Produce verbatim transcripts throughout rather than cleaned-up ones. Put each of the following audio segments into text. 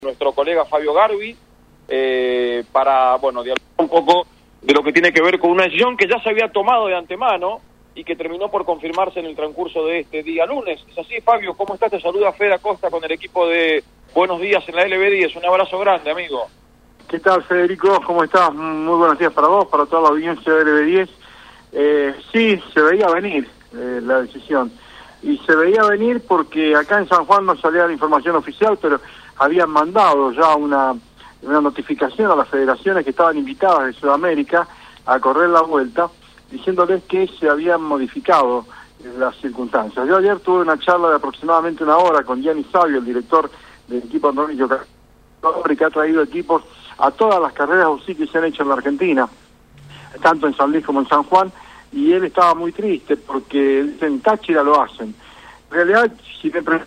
nuestro colega Fabio Garbi, eh, para, bueno, dialogar un poco de lo que tiene que ver con una decisión que ya se había tomado de antemano y que terminó por confirmarse en el transcurso de este día lunes. ¿Es así, Fabio? ¿Cómo estás? Te saluda Fede Acosta con el equipo de Buenos Días en la L B diez. Un abrazo grande, amigo. ¿Qué tal, Federico? ¿Cómo estás? Muy buenos días para vos, para toda la audiencia de L B diez. Eh, sí, se veía venir eh, la decisión. Y se veía venir porque acá en San Juan no salía la información oficial, pero habían mandado ya una, una notificación a las federaciones que estaban invitadas de Sudamérica a correr la vuelta, diciéndoles que se habían modificado las circunstancias. Yo ayer tuve una charla de aproximadamente una hora con Gianni Savio, el director del equipo Andrónico, que ha traído equipos a todas las carreras U C I que se han hecho en la Argentina, tanto en San Luis como en San Juan, y él estaba muy triste porque en Táchira lo hacen. En realidad, si me pre...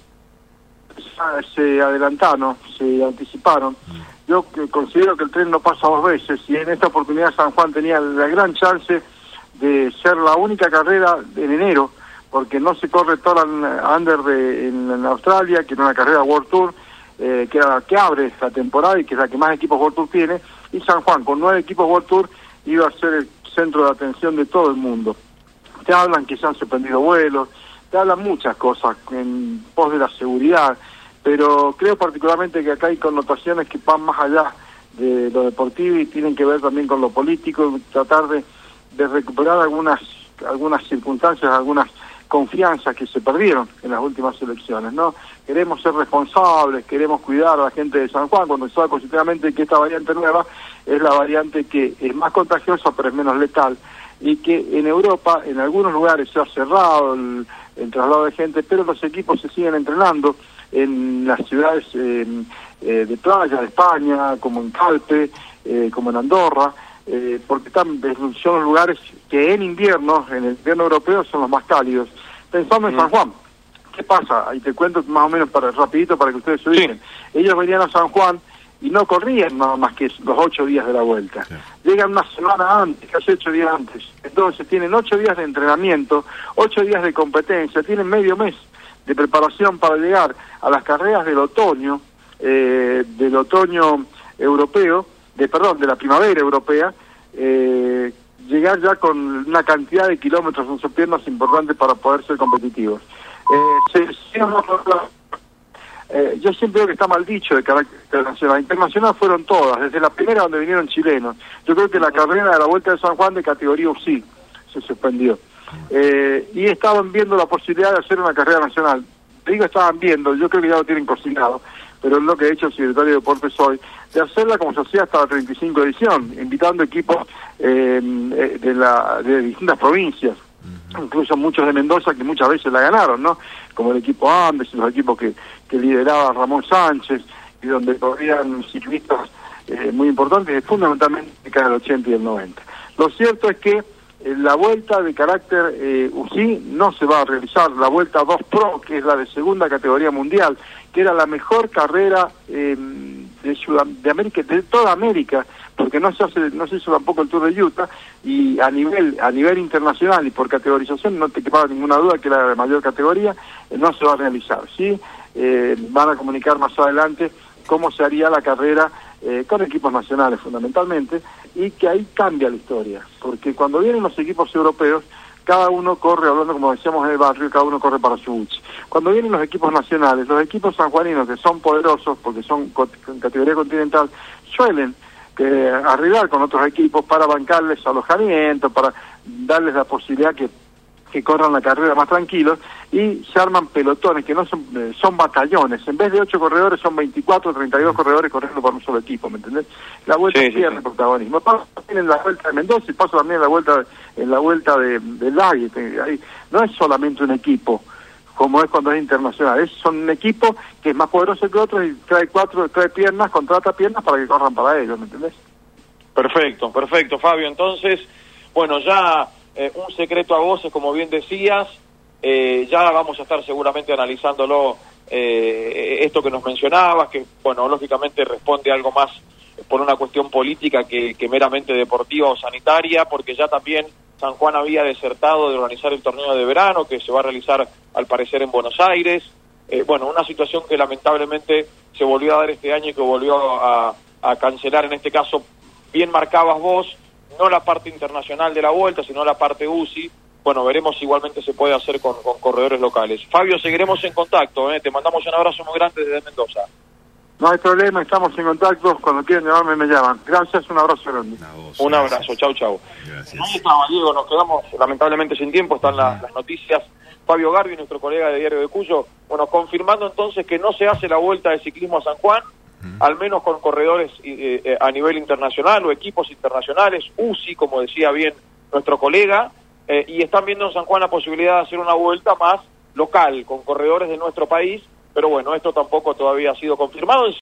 se adelantaron, se anticiparon. Yo considero que el tren no pasa dos veces, y en esta oportunidad San Juan tenía la gran chance de ser la única carrera en enero, porque no se corre Tour Under de, en, en Australia, que era una carrera World Tour, eh, que era la que abre esta temporada y que es la que más equipos World Tour tiene, y San Juan, con nueve equipos World Tour, iba a ser el centro de atención de todo el mundo. Te hablan que se han suspendido vuelos, te hablan muchas cosas en pos de la seguridad, pero creo particularmente que acá hay connotaciones que van más allá de lo deportivo y tienen que ver también con lo político, tratar de, de recuperar algunas algunas circunstancias, algunas confianzas que se perdieron en las últimas elecciones, ¿no? Queremos ser responsables, queremos cuidar a la gente de San Juan, cuando se sabe positivamente que esta variante nueva es la variante que es más contagiosa pero es menos letal, y que en Europa, en algunos lugares se ha cerrado el, el traslado de gente, pero los equipos se siguen entrenando en las ciudades eh, eh, de playa de España, como en Calpe, eh, como en Andorra, eh, porque están, son los lugares que en invierno, en el invierno europeo, son los más cálidos. Pensando en mm. San Juan, ¿qué pasa? Ahí te cuento más o menos para rapidito para que ustedes se ubiquen. Sí. Ellos venían a San Juan y no corrían nada más que los ocho días de la vuelta. Sí. Llegan una semana antes, casi ocho días antes. Entonces tienen ocho días de entrenamiento, ocho días de competencia, tienen medio mes de preparación para llegar a las carreras del otoño, eh, del otoño europeo, de perdón, de la primavera europea, eh, llegar ya con una cantidad de kilómetros en sus piernas importantes para poder ser competitivos. Eh, se, eh, yo siempre digo que está mal dicho de carácter internacional. Internacional fueron todas, desde la primera donde vinieron chilenos. Yo creo que la carrera de la Vuelta de San Juan de categoría U C I se suspendió. Eh, y estaban viendo la posibilidad de hacer una carrera nacional. Digo, estaban viendo, yo creo que ya lo tienen cocinado, pero es lo que ha hecho el secretario de Deportes hoy, de hacerla como se hacía hasta la treinta y cinco edición, invitando equipos eh, de, la, de distintas provincias, uh-huh. Incluso muchos de Mendoza que muchas veces la ganaron, ¿no? Como el equipo Andes y los equipos que, que lideraba Ramón Sánchez, y donde corrían ciclistas eh, muy importantes, fundamentalmente en el ochenta y el noventa. Lo cierto es que la vuelta de carácter eh, U C I no se va a realizar, la vuelta dos Pro, que es la de segunda categoría mundial, que era la mejor carrera eh, de, Sudam de América, de toda América, porque no se hace, no se hizo tampoco el Tour de Utah, y a nivel a nivel internacional y por categorización, no te quepa ninguna duda que la de mayor categoría eh, no se va a realizar, ¿sí? Eh, van a comunicar más adelante cómo se haría la carrera eh, con equipos nacionales fundamentalmente, y que ahí cambia la historia, porque cuando vienen los equipos europeos, cada uno corre, hablando como decíamos en el barrio, cada uno corre para su buche. Cuando vienen los equipos nacionales, los equipos sanjuaninos que son poderosos, porque son en categoría continental, suelen eh, arribar con otros equipos para bancarles alojamiento, para darles la posibilidad que que corran la carrera más tranquilos, y se arman pelotones que no son eh, son batallones. En vez de ocho corredores son veinticuatro, treinta y dos corredores corriendo por un solo equipo, ¿me entendés? La vuelta sí, pierde sí, sí. protagonismo. Pasa también en la vuelta de Mendoza y pasa también en la vuelta en la vuelta de, de Lague. Ahí no es solamente un equipo, como es cuando es internacional, es son un equipo que es más poderoso que otros y trae cuatro, trae piernas, contrata piernas para que corran para ellos, ¿me entendés? Perfecto, perfecto, Fabio. Entonces, bueno, ya Eh, un secreto a voces, como bien decías, eh, ya vamos a estar seguramente analizándolo, eh, esto que nos mencionabas, que, bueno, lógicamente responde a algo más por una cuestión política que, que meramente deportiva o sanitaria, porque ya también San Juan había desertado de organizar el torneo de verano, que se va a realizar al parecer en Buenos Aires. Eh, bueno, una situación que lamentablemente se volvió a dar este año y que volvió a, a cancelar, en este caso, bien marcabas vos, no la parte internacional de la Vuelta, sino la parte U C I. Bueno, veremos si igualmente se puede hacer con, con corredores locales. Fabio, seguiremos en contacto, ¿eh? Te mandamos un abrazo muy grande desde Mendoza. No hay problema, estamos en contacto, cuando quieran llamarme me llaman. Gracias, un abrazo grande. Vos, un gracias. abrazo, chau, chau. Gracias. Ahí estaba, Diego, nos quedamos lamentablemente sin tiempo, están la, las noticias. Fabio Garbi, nuestro colega de Diario de Cuyo, bueno, confirmando entonces que no se hace la Vuelta de Ciclismo a San Juan, uh-huh. al menos con corredores eh, eh, a nivel internacional o equipos internacionales, U C I, como decía bien nuestro colega, eh, y están viendo en San Juan la posibilidad de hacer una vuelta más local, con corredores de nuestro país, pero bueno, esto tampoco todavía ha sido confirmado.